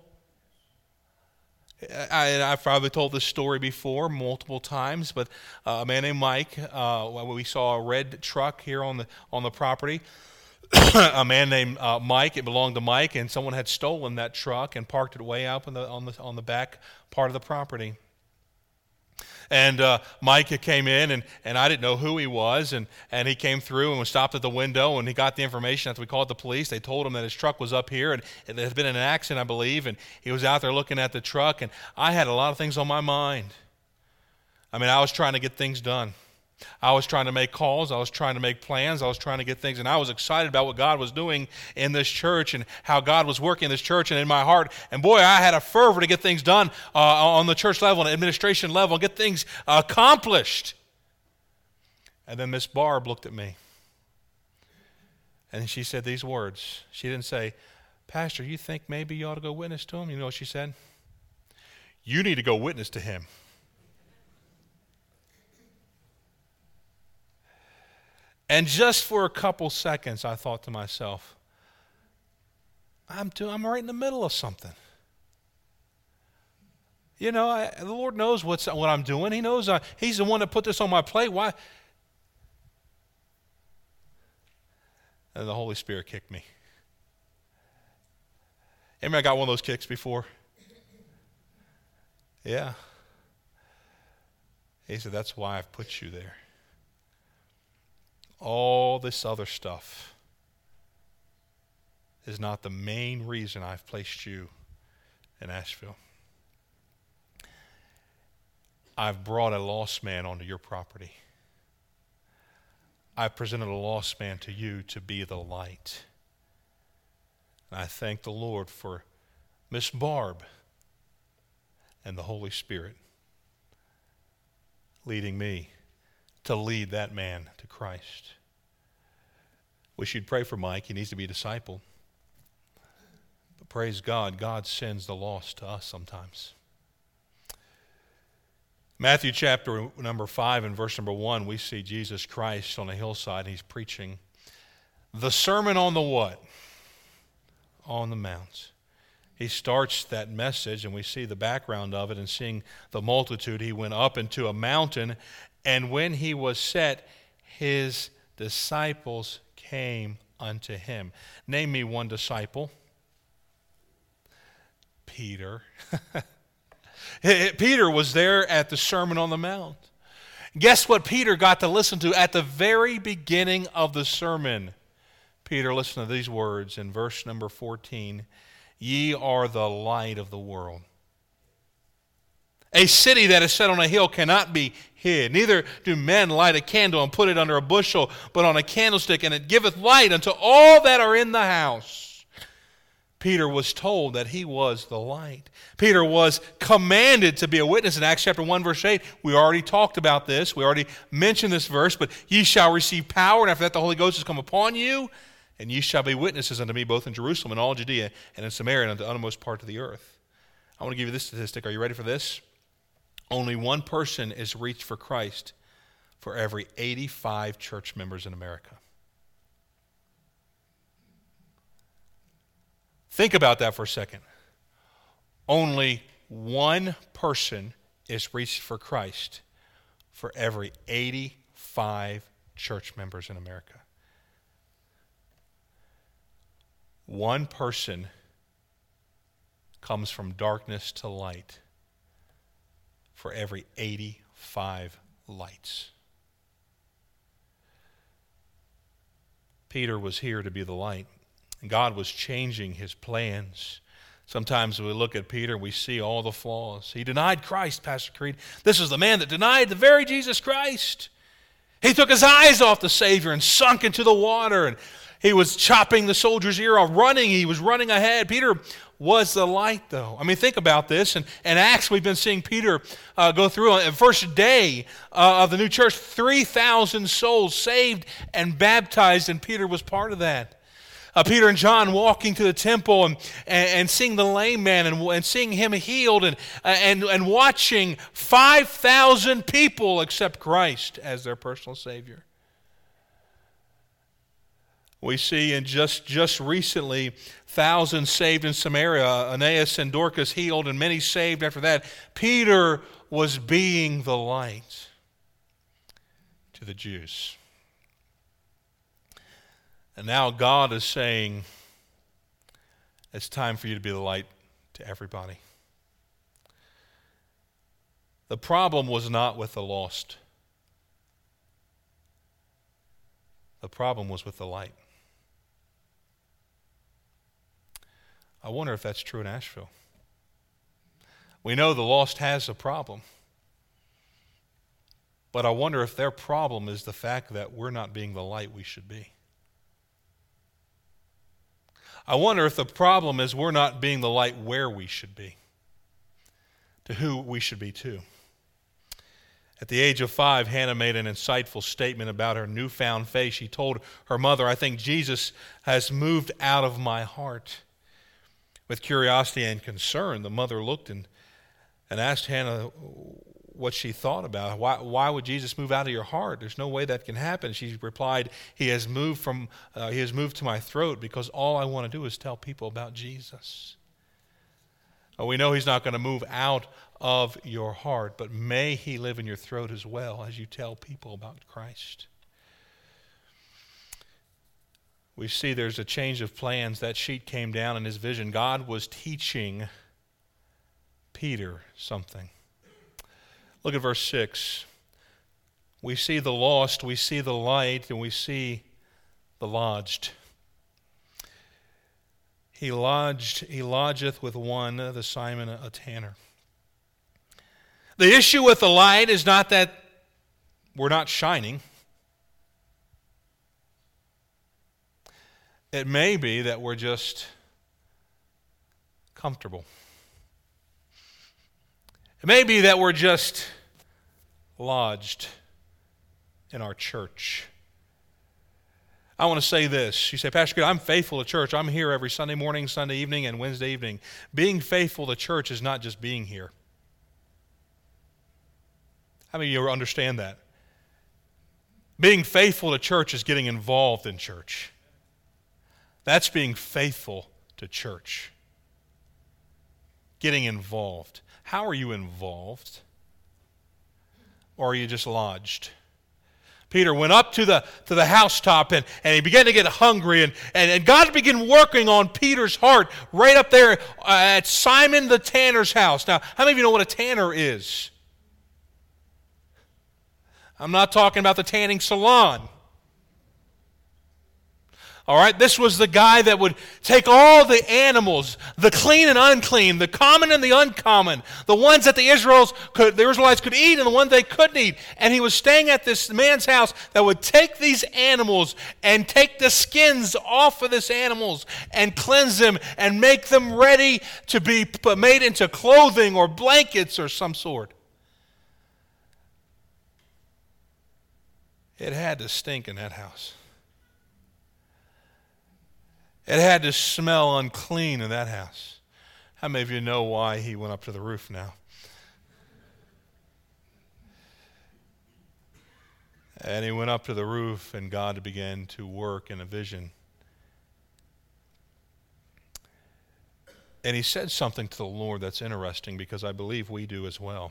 I, I've probably told this story before multiple times, but uh, a man named Mike, uh, we saw a red truck here on the on the property. A man named uh, Mike, it belonged to Mike, and someone had stolen that truck and parked it way up on the on the on the back part of the property. And uh, Mike came in, and, and I didn't know who he was, and, and he came through and was stopped at the window, and he got the information after we called the police. They told him that his truck was up here, and it had been in an accident, I believe, and he was out there looking at the truck, and I had a lot of things on my mind. I mean, I was trying to get things done. I was trying to make calls. I was trying to make plans. I was trying to get things. And I was excited about what God was doing in this church and how God was working in this church and in my heart. And boy, I had a fervor to get things done uh, on the church level and administration level and get things accomplished. And then Miss Barb looked at me. And she said these words. She didn't say, Pastor, you think maybe you ought to go witness to him? You know what she said? You need to go witness to him. And just for a couple seconds, I thought to myself, I'm, too, I'm right in the middle of something. You know, I, the Lord knows what's, what I'm doing. He knows I, He's the one that put this on my plate. Why? And the Holy Spirit kicked me. Anybody got one of those kicks before? Yeah. He said, that's why I've put you there. All this other stuff is not the main reason I've placed you in Asheville. I've brought a lost man onto your property. I've presented a lost man to you to be the light. And I thank the Lord for Miss Barb and the Holy Spirit leading me to lead that man to Christ. Wish you'd pray for Mike. He needs to be a disciple. But praise God, God sends the lost to us sometimes. Matthew chapter number five and verse number one, we see Jesus Christ on a hillside. He's preaching the Sermon on the what? On the Mount. He starts that message, and we see the background of it, and seeing the multitude, he went up into a mountain, and when he was set, his disciples came unto him. Name me one disciple. Peter. Peter was there at the Sermon on the Mount. Guess what Peter got to listen to at the very beginning of the sermon? Peter listened to these words in verse number fourteen. Ye are the light of the world. A city that is set on a hill cannot be hid. Neither do men light a candle and put it under a bushel, but on a candlestick, and it giveth light unto all that are in the house. Peter was told that he was the light. Peter was commanded to be a witness in Acts chapter one, verse eight. We already talked about this. We already mentioned this verse. But ye shall receive power, and after that the Holy Ghost has come upon you, and ye shall be witnesses unto me both in Jerusalem and all Judea and in Samaria and unto the uttermost part of the earth. I want to give you this statistic. Are you ready for this? Only one person is reached for Christ for every eighty-five church members in America. Think about that for a second. Only one person is reached for Christ for every eighty-five church members in America. One person comes from darkness to light for every eighty-five lights. Peter was here to be the light. God was changing his plans. Sometimes we look at Peter and we see all the flaws. He denied Christ, Pastor Creed. This is the man that denied the very Jesus Christ. He took his eyes off the Savior and sunk into the water, and he was chopping the soldier's ear off, running. He was running ahead. Peter was the light, though. I mean, think about this. In, in Acts, we've been seeing Peter uh, go through. On the first day uh, of the new church, three thousand souls saved and baptized, and Peter was part of that. Uh, Peter and John walking to the temple and, and, and seeing the lame man and, and seeing him healed and, and, and watching five thousand people accept Christ as their personal Savior. We see in just, just recently, thousands saved in Samaria, Aeneas and Dorcas healed, and many saved after that. Peter was being the light to the Jews. And now God is saying, it's time for you to be the light to everybody. The problem was not with the lost. The problem was with the light. I wonder if that's true in Asheville. We know the lost has a problem. But I wonder if their problem is the fact that we're not being the light we should be. I wonder if the problem is we're not being the light where we should be, to who we should be to. At the age of five, Hannah made an insightful statement about her newfound faith. She told her mother, I think Jesus has moved out of my heart. With curiosity and concern, the mother looked and, and asked Hannah what she thought about it. Why, why would Jesus move out of your heart? There's no way that can happen. She replied, he has moved from uh, he has moved to my throat because all I want to do is tell people about Jesus. Well, we know he's not going to move out of your heart, but may he live in your throat as well as you tell people about Christ. We see there's a change of plans. That sheet came down in his vision. God was teaching Peter something. Look at verse six. We see the lost, we see the light, and we see the lodged. He lodged, he lodgeth with one, the Simon, a tanner. The issue with the light is not that we're not shining. It may be that we're just comfortable. It may be that we're just lodged in our church. I want to say this. You say, Pastor Good, I'm faithful to church. I'm here every Sunday morning, Sunday evening, and Wednesday evening. Being faithful to church is not just being here. How many of you understand that? Being faithful to church is getting involved in church. That's being faithful to church. Getting involved. How are you involved? Or are you just lodged? Peter went up to the to the housetop and, and he began to get hungry, and, and, and God began working on Peter's heart right up there uh, at Simon the tanner's house. Now, how many of you know what a tanner is? I'm not talking about the tanning salon. All right, this was the guy that would take all the animals, the clean and unclean, the common and the uncommon, the ones that the Israelites could, the Israelites could eat and the ones they couldn't eat. And he was staying at this man's house that would take these animals and take the skins off of these animals and cleanse them and make them ready to be made into clothing or blankets or some sort. It had to stink in that house. It had to smell unclean in that house. How many of you know why he went up to the roof now? And he went up to the roof, and God began to work in a vision. And he said something to the Lord that's interesting, because I believe we do as well.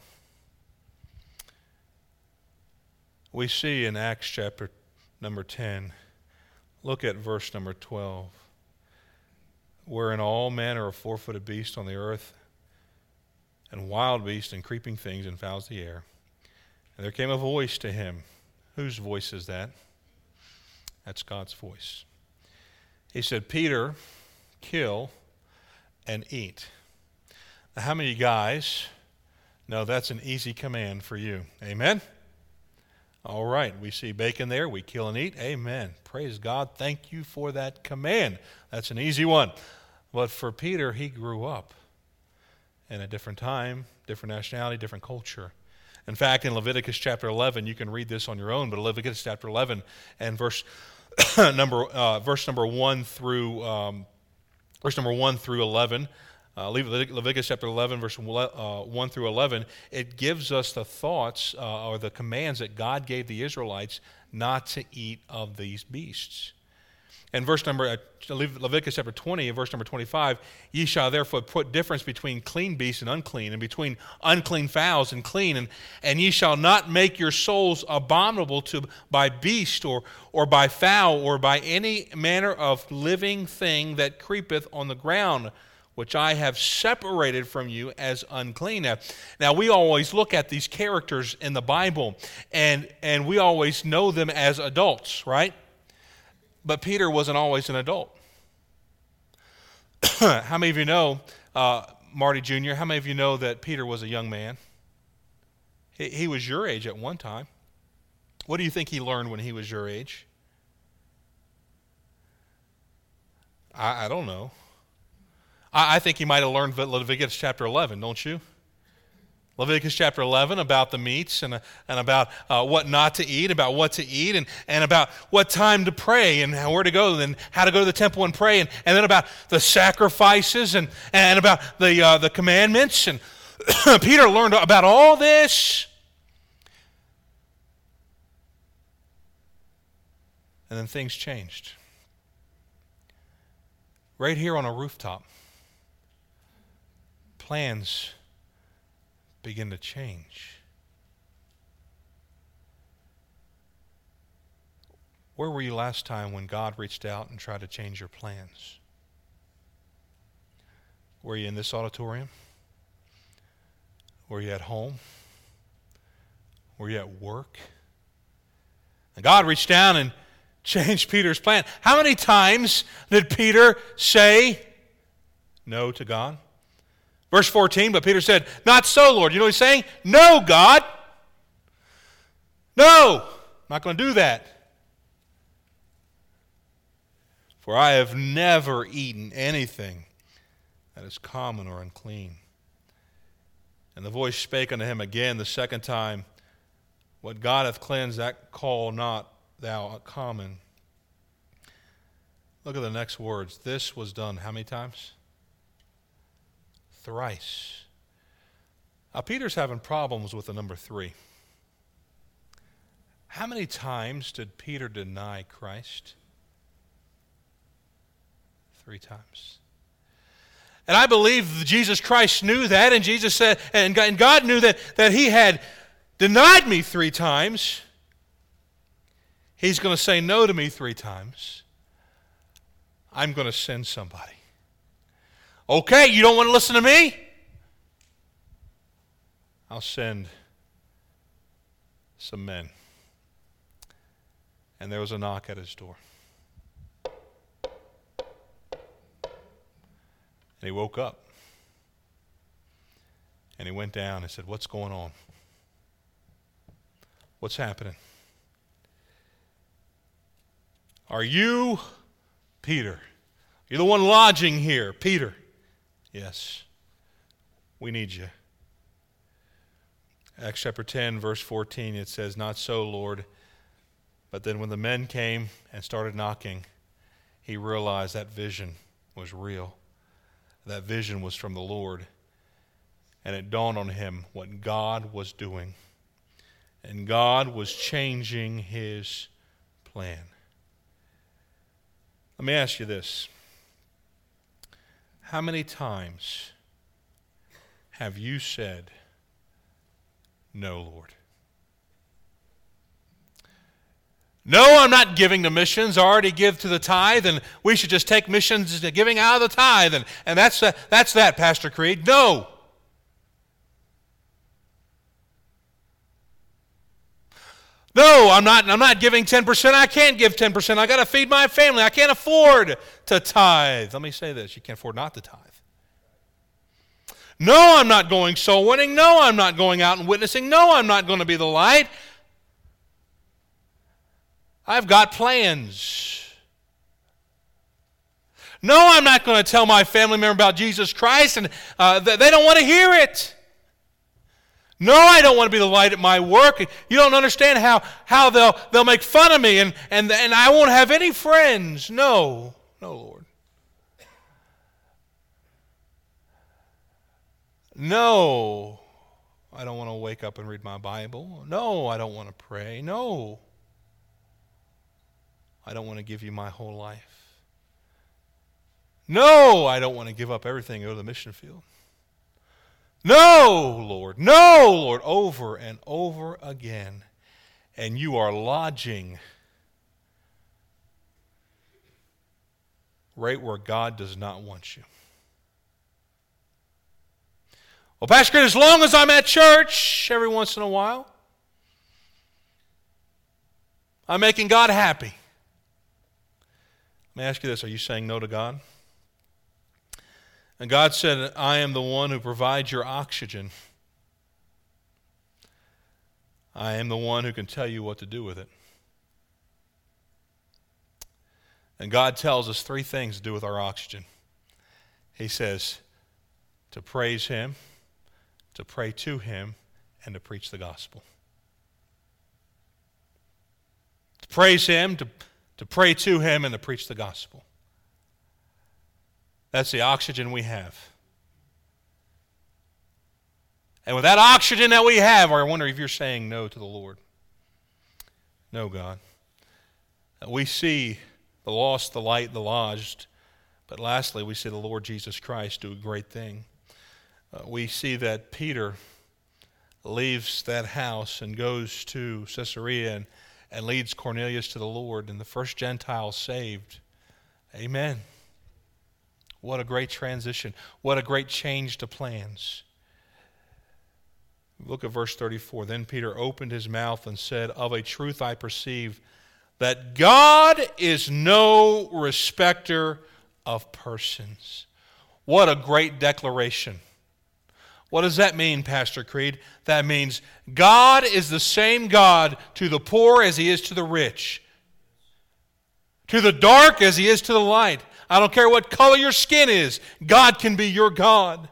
We see in Acts chapter number ten, look at verse number twelve. Wherein all manner of four-footed beasts on the earth, and wild beasts, and creeping things, and fowls of the air. And there came a voice to him. Whose voice is that? That's God's voice. He said, Peter, kill and eat. Now, how many guys know that's an easy command for you? Amen? All right, we see bacon there. We kill and eat. Amen. Praise God. Thank you for that command. That's an easy one. But for Peter, he grew up in a different time, different nationality, different culture. In fact, in Leviticus chapter eleven, you can read this on your own, but Leviticus chapter eleven and verse number uh, verse number one through um, verse number one through eleven. Uh, Leviticus chapter eleven, verse uh, one through eleven, it gives us the thoughts uh, or the commands that God gave the Israelites not to eat of these beasts. And verse number, uh, Leviticus chapter twenty, and verse number twenty-five, ye shall therefore put difference between clean beasts and unclean, and between unclean fowls and clean, and, and ye shall not make your souls abominable to by beast or, or by fowl or by any manner of living thing that creepeth on the ground, which I have separated from you as unclean. Now, now we always look at these characters in the Bible, and, and we always know them as adults, right? But Peter wasn't always an adult. How many of you know, uh, Marty Junior, how many of you know that Peter was a young man? He, he was your age at one time. What do you think he learned when he was your age? I, I don't know. I, I think he might have learned Leviticus chapter eleven, don't you? Leviticus chapter eleven about the meats and, and about uh, what not to eat, about what to eat, and, and about what time to pray and where to go, and how to go to the temple and pray, and, and then about the sacrifices and, and about the, uh, the commandments. And Peter learned about all this. And then things changed. Right here on a rooftop, plans begin to change. Where were you last time when God reached out and tried to change your plans? Were you in this auditorium? Were you at home? Were you at work? And God reached down and changed Peter's plan. How many times did Peter say no to God? Verse fourteen, but Peter said, "Not so, Lord." You know what he's saying? No, God. No, I'm not going to do that. For I have never eaten anything that is common or unclean. And the voice spake unto him again the second time, What God hath cleansed, that call not thou common. Look at the next words. This was done how many times? Thrice. Now, Peter's having problems with the number three. How many times did Peter deny Christ? Three times. And I believe Jesus Christ knew that, and Jesus said, and God knew that, that he had denied me three times. He's going to say no to me three times. I'm going to send somebody. Okay, you don't want to listen to me? I'll send some men. And there was a knock at his door. And he woke up. And he went down and said, "What's going on? What's happening? Are you Peter? You're the one lodging here, Peter." "Yes, we need you." Acts chapter ten, verse fourteen, it says, "Not so, Lord." But then when the men came and started knocking, he realized that vision was real. That vision was from the Lord. And it dawned on him what God was doing. And God was changing his plan. Let me ask you this. How many times have you said, "No, Lord"? "No, I'm not giving to missions. I already give to the tithe, and we should just take missions giving out of the tithe, and, and that's, uh, that's that, Pastor Creed." No. No, I'm not, I'm not giving ten percent. I can't give ten percent. I got to feed my family. I can't afford to tithe. Let me say this. You can't afford not to tithe. No, I'm not going soul winning. No, I'm not going out and witnessing. No, I'm not going to be the light. I've got plans. No, I'm not going to tell my family member about Jesus Christ, and uh, they don't want to hear it. No, I don't want to be the light at my work. You don't understand how, how they'll, they'll make fun of me, and, and, and I won't have any friends. No, no, Lord. No, I don't want to wake up and read my Bible. No, I don't want to pray. No, I don't want to give you my whole life. No, I don't want to give up everything and go to the mission field. No, Lord, no, Lord, over and over again. And you are lodging right where God does not want you. Well, Pastor Creed, as long as I'm at church every once in a while, I'm making God happy. Let me ask you this. Are you saying no to God? And God said, "I am the one who provides your oxygen. I am the one who can tell you what to do with it." And God tells us three things to do with our oxygen. He says to praise Him, to pray to Him, and to preach the gospel. To praise Him, to, to pray to Him, and to preach the gospel. That's the oxygen we have. And with that oxygen that we have, I wonder if you're saying no to the Lord. No, God. We see the lost, the light, the lodged. But lastly, we see the Lord Jesus Christ do a great thing. Uh, we see that Peter leaves that house and goes to Caesarea and, and leads Cornelius to the Lord, and the first Gentile saved. Amen. What a great transition. What a great change to plans. Look at verse thirty-four. Then Peter opened his mouth and said, "Of a truth I perceive that God is no respecter of persons." What a great declaration. What does that mean, Pastor Creed? That means God is the same God to the poor as He is to the rich, to the dark as He is to the light. I don't care what color your skin is, God can be your God.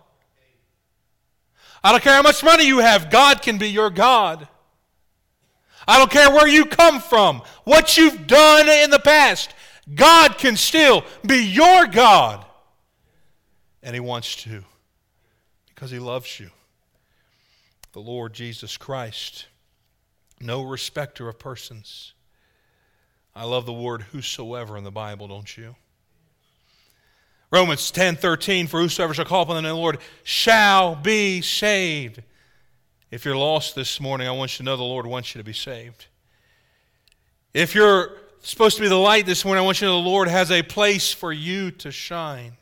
I don't care how much money you have, God can be your God. I don't care where you come from, what you've done in the past, God can still be your God. And He wants to, because He loves you. The Lord Jesus Christ, no respecter of persons. I love the word whosoever in the Bible, don't you? Romans ten thirteen, for whosoever shall call upon the name of the Lord shall be saved. If you're lost this morning, I want you to know the Lord wants you to be saved. If you're supposed to be the light this morning, I want you to know the Lord has a place for you to shine.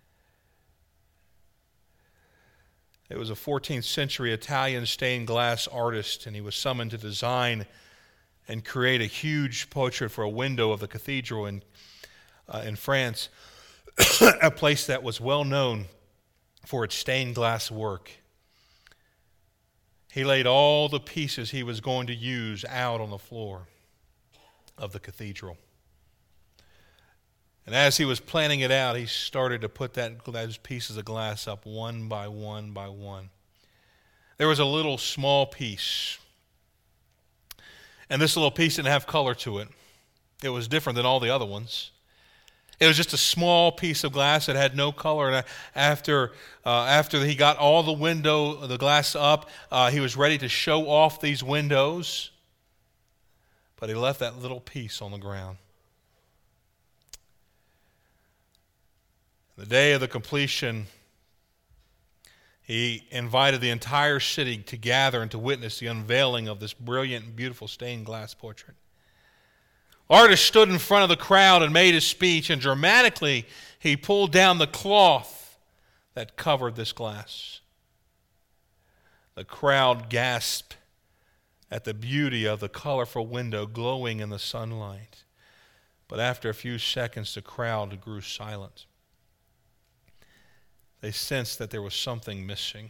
It was a fourteenth century Italian stained glass artist, and he was summoned to design and create a huge portrait for a window of the cathedral in, uh, in France, a place that was well known for its stained glass work. He laid all the pieces he was going to use out on the floor of the cathedral. And as he was planning it out, he started to put that, those pieces of glass up one by one by one. There was a little small piece. And this little piece didn't have color to it. It was different than all the other ones. It was just a small piece of glass that had no color. And after, uh, after he got all the window, the glass up, uh, he was ready to show off these windows. But he left that little piece on the ground. The day of the completion, he invited the entire city to gather and to witness the unveiling of this brilliant and beautiful stained glass portrait. Artist stood in front of the crowd and made his speech, and dramatically he pulled down the cloth that covered this glass. The crowd gasped at the beauty of the colorful window glowing in the sunlight. But after a few seconds, the crowd grew silent. They sensed that there was something missing,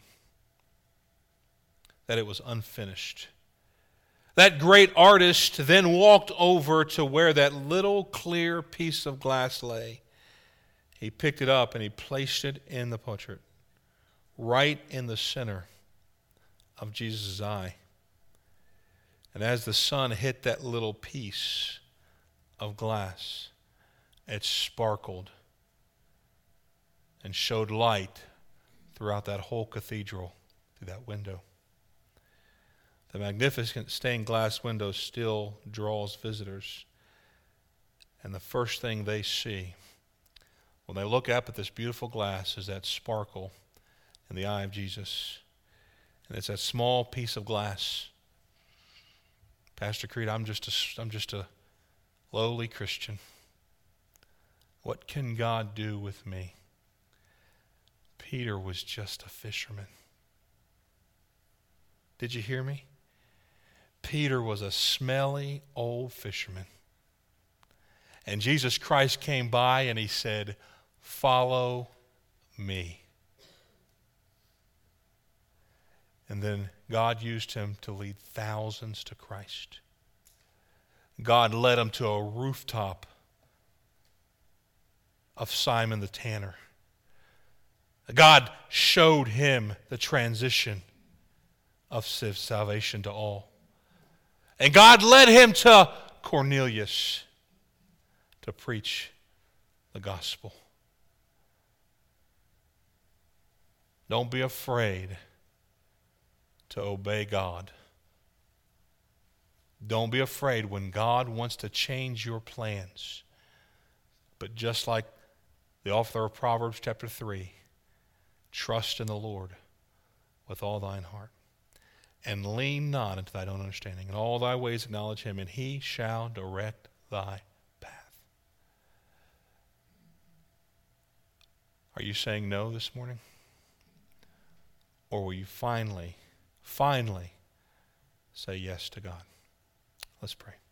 that it was unfinished. That great artist then walked over to where that little clear piece of glass lay. He picked it up and he placed it in the portrait, right in the center of Jesus' eye. And as the sun hit that little piece of glass, it sparkled and showed light throughout that whole cathedral through that window. The magnificent stained glass window still draws visitors. And the first thing they see when they look up at this beautiful glass is that sparkle in the eye of Jesus. And it's that small piece of glass. Pastor Creed, I'm just a, I'm just a lowly Christian. What can God do with me? Peter was just a fisherman. Did you hear me? Peter was a smelly old fisherman. And Jesus Christ came by and he said, "Follow me." And then God used him to lead thousands to Christ. God led him to a rooftop of Simon the tanner. God showed him the transition of salvation to all. And God led him to Cornelius to preach the gospel. Don't be afraid to obey God. Don't be afraid when God wants to change your plans. But just like the author of Proverbs chapter three, trust in the Lord with all thine heart, and lean not into thine own understanding. In all thy ways acknowledge him, and he shall direct thy path. Are you saying no this morning? Or will you finally, finally say yes to God? Let's pray.